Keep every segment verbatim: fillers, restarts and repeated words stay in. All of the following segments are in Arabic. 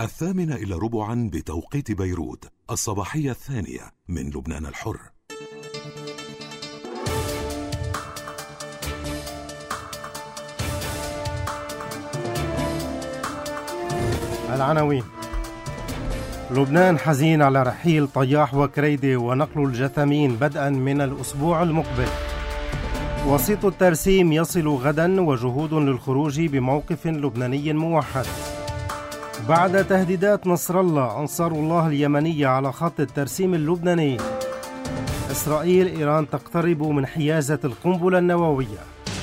الثامنة إلى ربعا بتوقيت بيروت، الصباحية الثانية من لبنان الحر. العناوين: لبنان حزين على رحيل طياح وكريدي ونقل الجثامين بدءا من الأسبوع المقبل. وسيط الترسيم يصل غدا وجهود للخروج بموقف لبناني موحد. بعد تهديدات نصر الله أنصار الله اليمنية على خط الترسيم اللبناني. إسرائيل إيران تقترب من حيازة القنبلة النووية.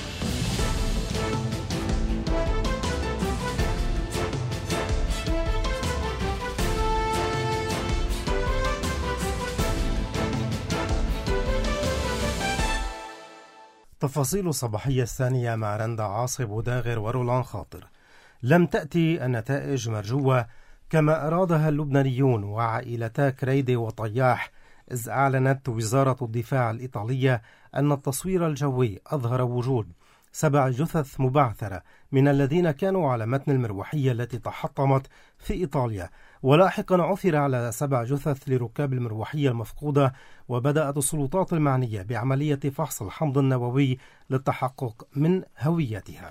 تفاصيل الصباحية الثانية مع رندا عاصب وداغر ورولان خاطر. لم تأتي النتائج مرجوة كما أرادها اللبنانيون وعائلتا كريدي وطياح، إذ أعلنت وزارة الدفاع الإيطالية أن التصوير الجوي أظهر وجود سبع جثث مبعثرة من الذين كانوا على متن المروحية التي تحطمت في إيطاليا، ولاحقا عثر على سبع جثث لركاب المروحية المفقودة، وبدأت السلطات المعنية بعملية فحص الحمض النووي للتحقق من هويتها.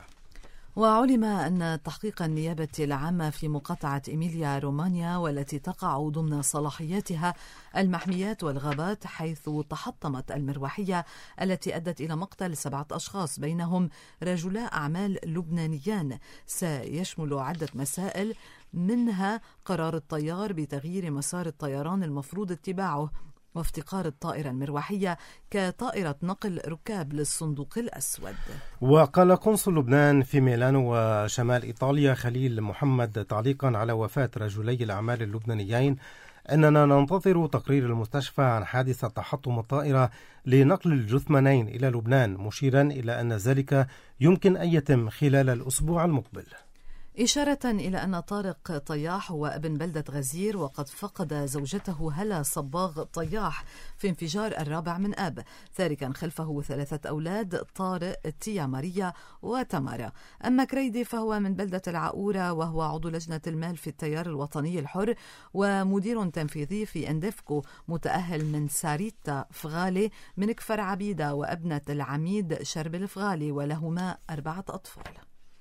وعلم أن تحقيق النيابة العامة في مقاطعة إيميليا رومانيا والتي تقع ضمن صلاحياتها المحميات والغابات، حيث تحطمت المروحية التي أدت إلى مقتل سبعة أشخاص بينهم رجلاء أعمال لبنانيان، سيشمل عدة مسائل منها قرار الطيار بتغيير مسار الطيران المفروض اتباعه وافتقار الطائرة المروحية كطائرة نقل ركاب للصندوق الأسود. وقال قنصل لبنان في ميلانو وشمال إيطاليا خليل محمد تعليقا على وفاة رجلي الأعمال اللبنانيين: أننا ننتظر تقرير المستشفى عن حادثة تحطم الطائرة لنقل الجثمانين إلى لبنان، مشيرا إلى أن ذلك يمكن أن يتم خلال الأسبوع المقبل، إشارة إلى أن طارق طياح هو ابن بلدة غزير، وقد فقد زوجته هلا صباغ طياح في انفجار الرابع من آب، تاركا خلفه ثلاثة أولاد: طارق، تيا ماريا وتمارا. أما كريدي فهو من بلدة العقورة، وهو عضو لجنة المال في التيار الوطني الحر ومدير تنفيذي في اندفكو، متأهل من ساريتا فغالي من كفر عبيدة، وابنة العميد شربل فغالي، ولهما أربعة أطفال.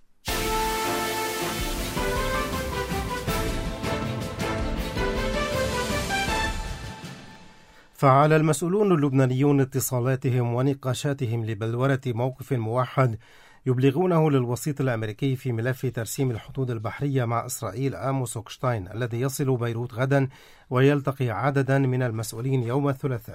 فعلى المسؤولون اللبنانيون اتصالاتهم ونقاشاتهم لبلورة موقف موحد يبلغونه للوسيط الأمريكي في ملف ترسيم الحدود البحرية مع إسرائيل آموس هوكشتاين، الذي يصل بيروت غدا ويلتقي عددا من المسؤولين يوم الثلاثاء.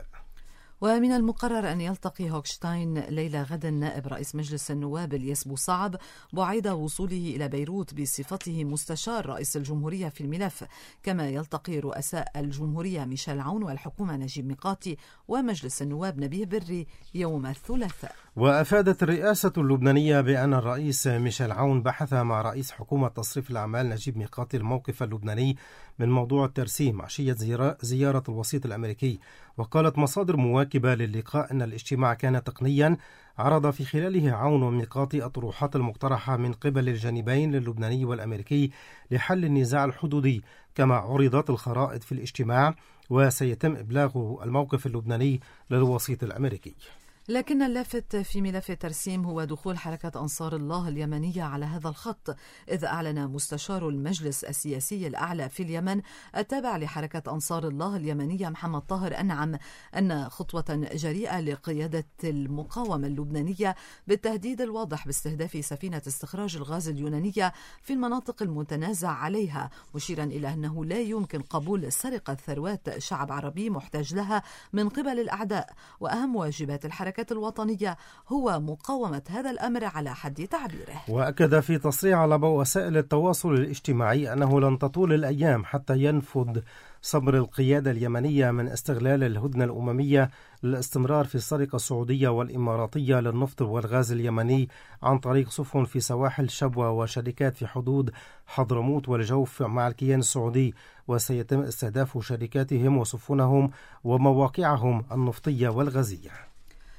ومن المقرر أن يلتقي هوكشتاين ليلة غد نائب رئيس مجلس النواب الياس بوصعب بعد وصوله إلى بيروت بصفته مستشار رئيس الجمهورية في الملف، كما يلتقي رؤساء الجمهورية ميشيل عون والحكومة نجيب ميقاتي ومجلس النواب نبيه بري يوم الثلاثاء. وأفادت الرئاسة اللبنانية بأن الرئيس ميشيل عون بحث مع رئيس حكومة تصريف الأعمال نجيب ميقاتي الموقف اللبناني من موضوع الترسيم عشية زيارة الوسيط الأمريكي. وقالت مصادر مواكبة للقاء أن الاجتماع كان تقنيا عرض في خلاله عون وميقاتي الطروحات المقترحة من قبل الجانبين اللبناني والأمريكي لحل النزاع الحدودي، كما عرضت الخرائط في الاجتماع وسيتم إبلاغ الموقف اللبناني للوسيط الأمريكي. لكن اللافت في ملف الترسيم هو دخول حركة أنصار الله اليمنية على هذا الخط، إذ أعلن مستشار المجلس السياسي الأعلى في اليمن التابع لحركة أنصار الله اليمنية محمد طاهر أنعم أن خطوة جريئة لقيادة المقاومة اللبنانية بالتهديد الواضح باستهداف سفينة استخراج الغاز اليونانية في المناطق المتنازع عليها، مشيرا إلى أنه لا يمكن قبول سرقة ثروات شعب عربي محتاج لها من قبل الأعداء، وأهم واجبات الحركة الوطنية هو مقاومة هذا الأمر على حد تعبيره. وأكد في تصريح على وسائل التواصل الاجتماعي أنه لن تطول الأيام حتى ينفذ صبر القيادة اليمنية من استغلال الهدنة الأممية للاستمرار في السرقة السعودية والإماراتية للنفط والغاز اليمني عن طريق سفن في سواحل شبوة وشركات في حدود حضرموت والجوف مع الكيان السعودي، وسيتم استهداف شركاتهم وسفنهم ومواقعهم النفطية والغازية.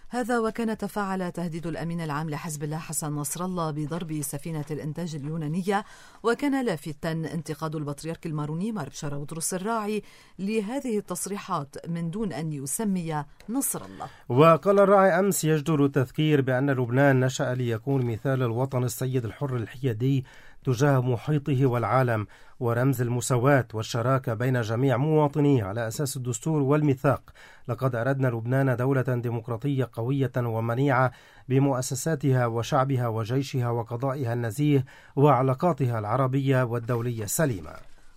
هذا وكان تفاعل تهديد الأمين العام لحزب الله حسن نصر الله بضرب سفينة الإنتاج اليونانية، وكان لافتا انتقاد البطريرك الماروني مار بشارة بطرس الراعي لهذه التصريحات من دون أن يسمي نصر الله. وقال الراعي أمس: يجدر التذكير بأن لبنان نشأ ليكون مثال الوطن السيد الحر الحيادي تجاه محيطه والعالم، ورمز المساواة والشراكة بين جميع مواطنيه على أساس الدستور والميثاق. لقد أردنا لبنان دولة ديمقراطية قوية ومنيعة بمؤسساتها وشعبها وجيشها وقضائها النزيه وعلاقاتها العربية والدولية السليمة.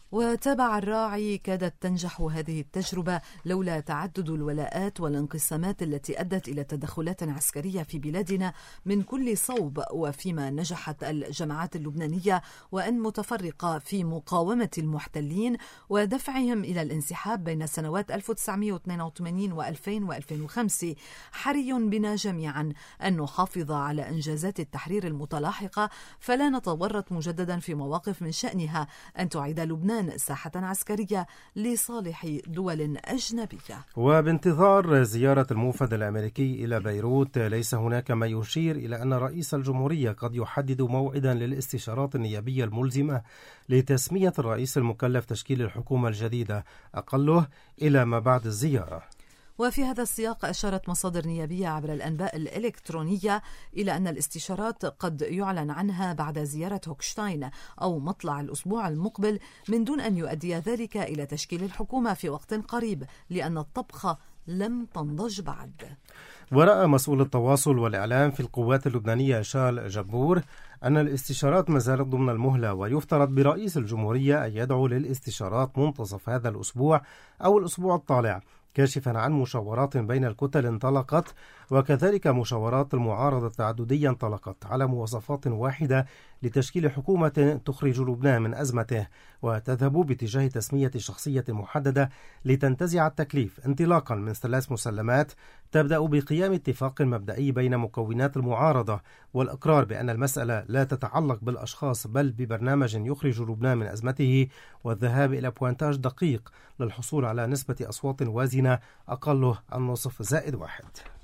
وتابع الراعي: كادت تنجح هذه التجربة لولا تعدد الولاءات والانقسامات التي أدت إلى تدخلات عسكرية في بلادنا من كل صوب، وفيما نجحت الجماعات اللبنانية وأن متفرقة في مقاومة المحتلين ودفعهم إلى الانسحاب بين سنوات ألف وتسعمائة واثنين وثمانين وألفين وألفين وخمسة. حري بنا جميعا أن نحافظ على إنجازات التحرير المتلاحقة، فلا نتورط مجددا في مواقف من شأنها أن تعيد لبنان ساحة عسكرية لصالح دول أجنبية. وبانتظار زيارة الموفد الأمريكي إلى بيروت، ليس هناك ما يشير إلى أن رئيس الجمهورية قد يحدد موعدا للاستشارات النيابية الملزمة لتسمية الرئيس المكلف تشكيل الحكومة الجديدة، أقله إلى ما بعد الزيارة. وفي هذا السياق أشارت مصادر نيابية عبر الأنباء الإلكترونية إلى أن الاستشارات قد يعلن عنها بعد زيارة هوكشتاين أو مطلع الأسبوع المقبل، من دون أن يؤدي ذلك إلى تشكيل الحكومة في وقت قريب، لأن الطبخة لم تنضج بعد. ورأى مسؤول التواصل والإعلام في القوات اللبنانية شال جبور أن الاستشارات ما زالت ضمن المهلة، ويفترض برئيس الجمهورية أن يدعو للاستشارات منتصف هذا الأسبوع أو الأسبوع الطالع، كاشفا عن مشاورات بين الكتل انطلقت، وكذلك مشاورات المعارضة التعددية انطلقت على مواصفات واحدة لتشكيل حكومة تخرج لبنان من أزمته وتذهب باتجاه تسمية شخصية محددة لتنتزع التكليف، انطلاقا من ثلاث مسلمات تبدأ بقيام اتفاق مبدئي بين مكونات المعارضة والإقرار بأن المسألة لا تتعلق بالأشخاص بل ببرنامج يخرج لبنان من أزمته، والذهاب إلى بوانتاج دقيق للحصول على نسبة أصوات وازنة أقله النصف زائد واحد.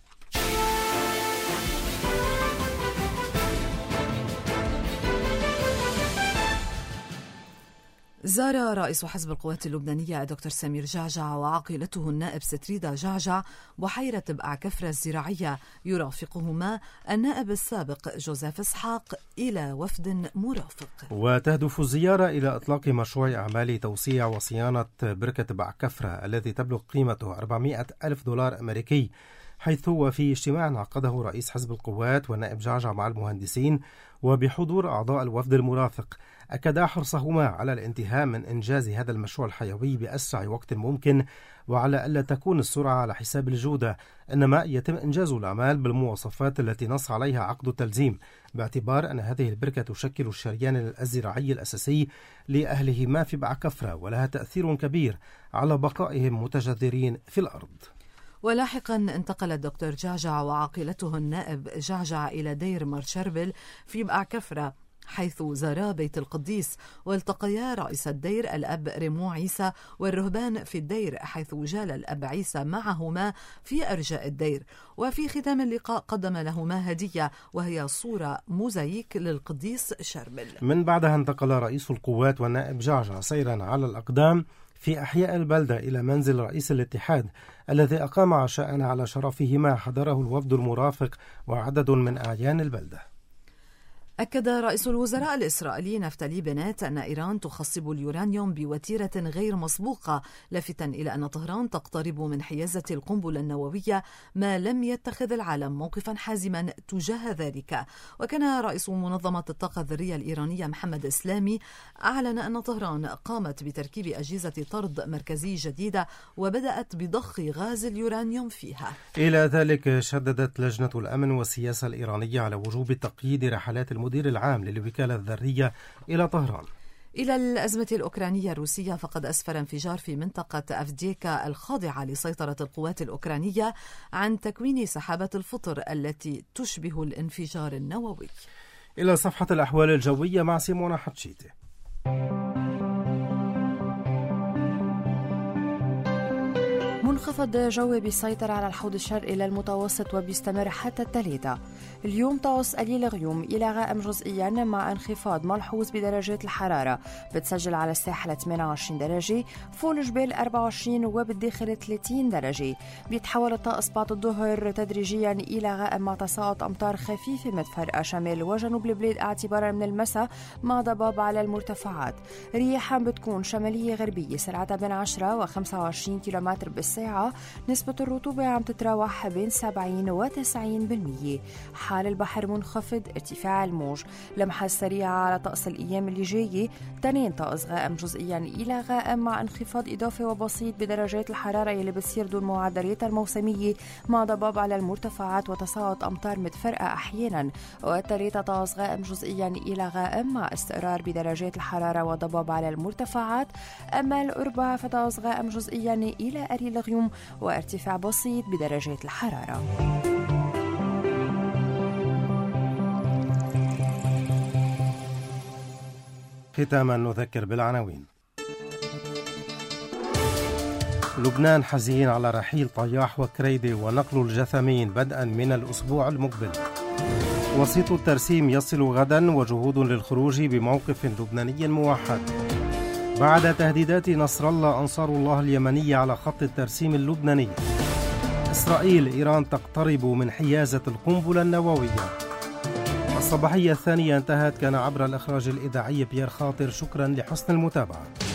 زار رئيس حزب القوات اللبنانية دكتور سمير جعجع وعقيلته النائب ستريدا جعجع بحيرة بقع كفرة الزراعية، يرافقهما النائب السابق جوزيف إسحاق إلى وفد مرافق. وتهدف الزيارة إلى إطلاق مشروع أعمال توسيع وصيانة بركة بقع كفرة التي تبلغ قيمته أربعمائة ألف دولار أمريكي، حيث وفي اجتماع عقده رئيس حزب القوات والنائب جعجع مع المهندسين وبحضور أعضاء الوفد المرافق، أكدا حرصهما على الانتهاء من إنجاز هذا المشروع الحيوي بأسرع وقت ممكن، وعلى ألا تكون السرعة على حساب الجودة، إنما يتم إنجاز الأعمال بالمواصفات التي نص عليها عقد التلزيم، باعتبار أن هذه البركة تشكل الشريان الزراعي الأساسي لأهلهما في بقع كفرة، ولها تأثير كبير على بقائهم متجذرين في الأرض. ولاحقا انتقل الدكتور جعجع وعقيلته النائب جعجع إلى دير مرشربل في بقع كفرة، حيث زارا بيت القديس والتقيا رئيس الدير الأب ريمو عيسى والرهبان في الدير، حيث جال الأب عيسى معهما في أرجاء الدير. وفي ختام اللقاء قدم لهما هدية، وهي صورة موزايك للقديس شربل. من بعدها انتقل رئيس القوات والنائب جعجع سيرا على الأقدام في أحياء البلدة إلى منزل رئيس الاتحاد الذي أقام عشاء على شرفهما حضره الوفد المرافق وعدد من أعيان البلدة. أكد رئيس الوزراء الإسرائيلي نفتالي بنات أن إيران تخصب اليورانيوم بوتيرة غير مسبوقة، لافتا إلى أن طهران تقترب من حيازة القنبلة النووية ما لم يتخذ العالم موقفا حازما تجاه ذلك. وكان رئيس منظمة الطاقة الذرية الإيرانية محمد إسلامي أعلن أن طهران قامت بتركيب أجهزة طرد مركزي جديدة وبدأت بضخ غاز اليورانيوم فيها. إلى ذلك شددت لجنة الأمن والسياسة الإيرانية على وجوب تقييد رحلات المدير العام للوكالة الذرية إلى طهران. إلى الأزمة الأوكرانية الروسية، فقد أسفر انفجار في منطقة أفديكا الخاضعة لسيطرة القوات الأوكرانية عن تكوين سحابة الفطر التي تشبه الانفجار النووي. إلى صفحة الأحوال الجوية مع سيمونا حتشيتي. منخفض جوي بيسيطر على الحوض الشرقي للمتوسط وبيستمر حتى الثلاثاء. اليوم طقس قليل غيوم إلى غائم جزئيا مع انخفاض ملحوظ بدرجات الحرارة، بتسجل على الساحل ثمانية وعشرين درجة، فوق الجبال أربعة وعشرين وبالداخل ثلاثين درجة. بيتحول الطقس بعد الظهر تدريجيا إلى غائم مع تساقط أمطار خفيفة متفرقة شمال وجنوب البلاد اعتبارا من المساء مع ضباب على المرتفعات. رياح بتكون شمالية غربية سرعتها بين عشرة وخمسة وعشرين كيلومتر بالساعة. نسبة الرطوبة عم تتراوح بين سبعين وتسعين بالمية. حال البحر منخفض، ارتفاع الموج. لمحة سريعة على طقس الأيام اللي جاية، تنين طقس غائم جزئيا إلى غائم مع انخفاض إضافي وبسيط بدرجات الحرارة يلي بتصير دون معدلات الموسمية مع ضباب على المرتفعات وتساقط أمطار متفرقة أحيانا. والتلاتة طقس غائم جزئيا إلى غائم مع استقرار بدرجات الحرارة وضباب على المرتفعات. أما الأربعاء فطقس غائم جزئيا إلى قليل غيوم وارتفاع بسيط بدرجات الحرارة. ختاما نذكر بالعناوين. لبنان حزين على رحيل طياح وكريدي ونقل الجثمين بدءا من الأسبوع المقبل. وسيط الترسيم يصل غدا وجهود للخروج بموقف لبناني موحد. بعد تهديدات نصر الله أنصار الله اليمنية على خط الترسيم اللبناني. إسرائيل إيران تقترب من حيازة القنبلة النووية. الصباحية الثانية انتهت. كان عبر الإخراج الإذاعي بيير خاطر. شكرا لحسن المتابعة.